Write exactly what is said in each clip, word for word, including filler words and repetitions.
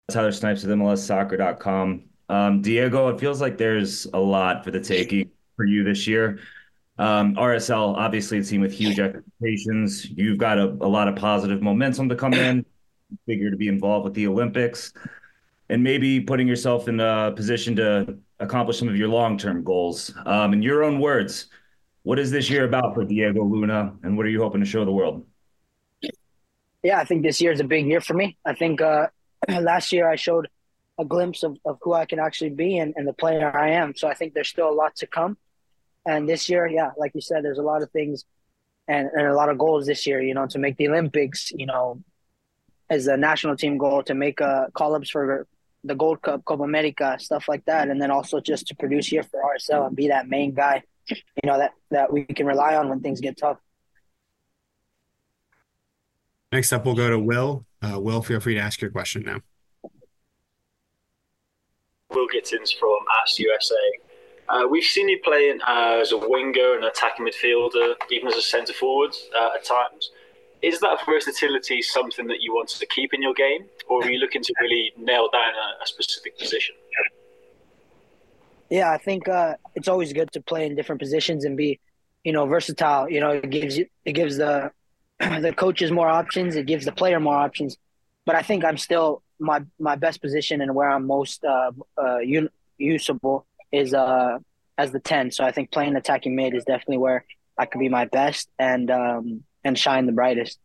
Tyler Snipes with M L S soccer dot com. Um, Diego, it feels like there's a lot for the taking for you this year. Um, R S L, obviously a team with huge expectations. You've got a, a lot of positive momentum to come in, figure to be involved with the Olympics, and maybe putting yourself in a position to accomplish some of your long-term goals. Um, in your own words, what is this year about for Diego Luna, and what are you hoping to show the world? Yeah, I think this year is a big year for me. I think uh, last year I showed a glimpse of, of who I can actually be and, and the player I am. So I think there's still a lot to come. And this year, yeah, like you said, there's a lot of things and, and a lot of goals this year, you know, to make the Olympics, you know, as a national team goal, to make uh, call-ups for the Gold Cup, Copa America, stuff like that. And then also just to produce here for R S L and be that main guy, you know, that, that we can rely on when things get tough. Next up, we'll go to Will. Uh, Will, feel free to ask your question now. Will Gittins from Ask U S A. Uh, we've seen you playing uh, as a winger and attacking midfielder, even as a centre forward uh, at times. Is that versatility something that you wanted to keep in your game, or are you looking to really nail down a, a specific position? Yeah, I think uh, it's always good to play in different positions and be, you know, versatile. You know, it gives you it gives the the coaches more options. It gives the player more options. But I think I'm still my my best position and where I'm most uh, uh, usable is uh, as the ten. So I think playing attacking mid is definitely where I could be my best and um, and shine the brightest.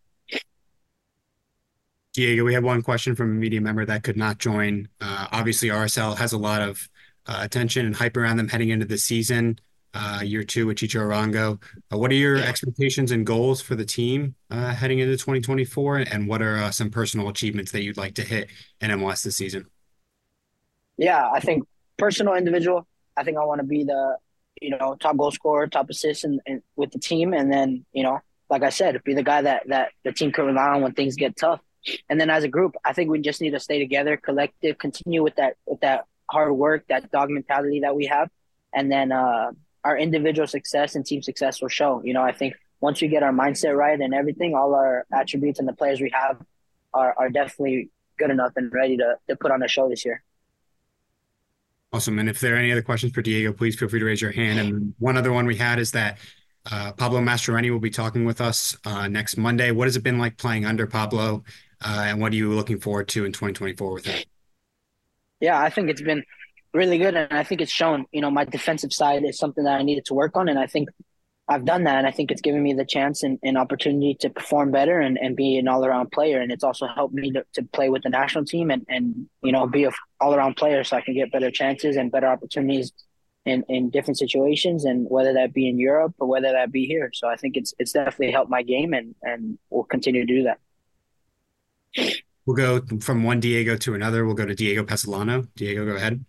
Diego, we have one question from a media member that could not join. Uh, obviously, R S L has a lot of uh, attention and hype around them heading into the season, uh, year two with Chicho Arango. Uh, what are your expectations and goals for the team uh, heading into twenty twenty-four? And what are uh, some personal achievements that you'd like to hit in M L S this season? Yeah, I think personal, individual. I think I want to be the, you know, top goal scorer, top assist, and with the team, and then you know, like I said, be the guy that that the team can rely on when things get tough. And then as a group, I think we just need to stay together, collective, continue with that with that hard work, that dog mentality that we have, and then uh, our individual success and team success will show. You know, I think once we get our mindset right and everything, all our attributes and the players we have are are definitely good enough and ready to to put on a show this year. Awesome. And if there are any other questions for Diego, please feel free to raise your hand. And one other one we had is that uh, Pablo Mastroeni will be talking with us uh, next Monday. What has it been like playing under Pablo? Uh, and what are you looking forward to in twenty twenty-four with him? Yeah, I think it's been really good. And I think it's shown, you know, my defensive side is something that I needed to work on. And I think I've done that. And I think it's given me the chance and, and opportunity to perform better and, and be an all around player. And it's also helped me to, to play with the national team and, and, you know, be an all around player so I can get better chances and better opportunities in, in different situations. And whether that be in Europe or whether that be here. So I think it's, it's definitely helped my game and, and we'll continue to do that. We'll go from one Diego to another. We'll go to Diego Pesolano. Diego, go ahead.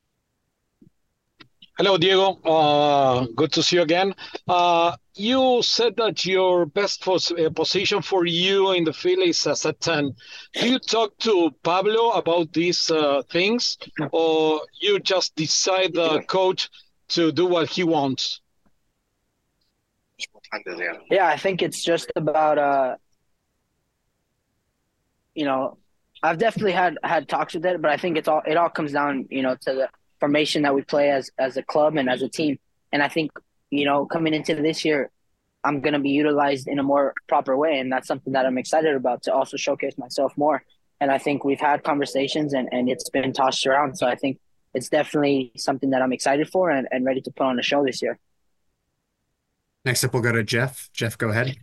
Hello, Diego. Uh, good to see you again. Uh, you said that your best pos uh, position for you in the field is as a ten. Do you talk to Pablo about these uh, things, or you just decide the coach to do what he wants? Yeah, I think it's just about uh, you know, I've definitely had had talks with it, but I think it's all it all comes down, you know, to the formation that we play as as a club and as a team. And I think, you know, coming into this year, I'm going to be utilized in a more proper way, and that's something that I'm excited about to also showcase myself more. And I think we've had conversations and and it's been tossed around, so I think it's definitely something that I'm excited for and, and ready to put on a show this year. Next up, we'll go to Jeff. Jeff, go ahead.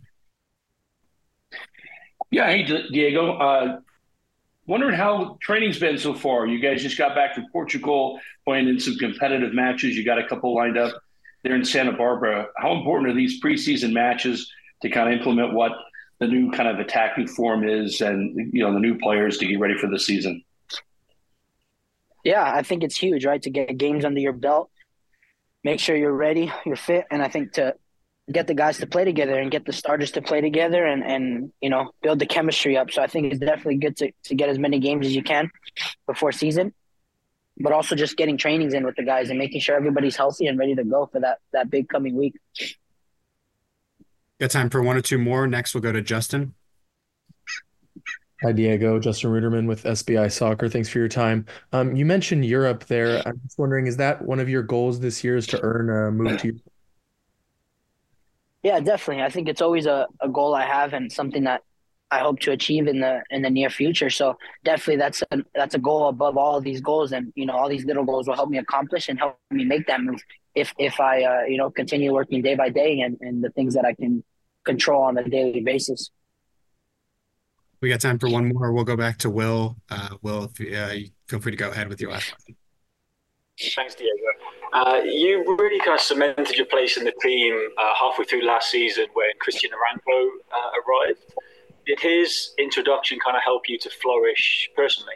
Yeah, hey Diego. Uh, wondering how training's been so far. You guys just got back from Portugal, playing in some competitive matches. You got a couple lined up there in Santa Barbara. How important are these preseason matches to kind of implement what the new kind of attacking form is, and you know the new players to get ready for the season? Yeah, I think it's huge, right? To get games under your belt, make sure you're ready, you're fit, and I think to get the guys to play together and get the starters to play together and, and you know, build the chemistry up. So I think it's definitely good to, to get as many games as you can before season, but also just getting trainings in with the guys and making sure everybody's healthy and ready to go for that, that big coming week. Got time for one or two more. Next, we'll go to Justin. Hi, Diego. Justin Ruderman with S B I Soccer. Thanks for your time. Um, you mentioned Europe there. I'm just wondering, is that one of your goals this year is to earn a move to Europe? Yeah, definitely. I think it's always a, a goal I have and something that I hope to achieve in the in the near future. So definitely that's a that's a goal above all of these goals, and you know all these little goals will help me accomplish and help me make that move if if I uh, you know continue working day by day and and the things that I can control on a daily basis. We got time for one more. We'll go back to Will. Uh, Will, if you, uh, you feel free to go ahead with your last question. Thanks, Diego. Uh, you really kind of cemented your place in the team uh, halfway through last season when Christian Arango uh, arrived. Did his introduction kind of help you to flourish personally?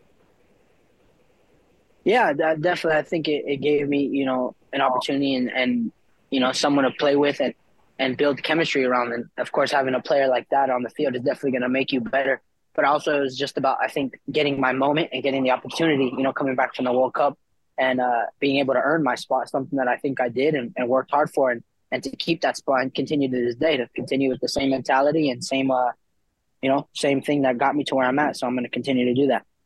Yeah, that definitely. I think it, it gave me, you know, an opportunity and, and you know, someone to play with and, and build chemistry around. And of course, having a player like that on the field is definitely going to make you better. But also, it was just about, I think, getting my moment and getting the opportunity, you know, coming back from the World Cup and uh, being able to earn my spot, something that I think I did and, and worked hard for. And, and to keep that spot and continue to this day, to continue with the same mentality and same, uh, you know, same thing that got me to where I'm at. So I'm going to continue to do that.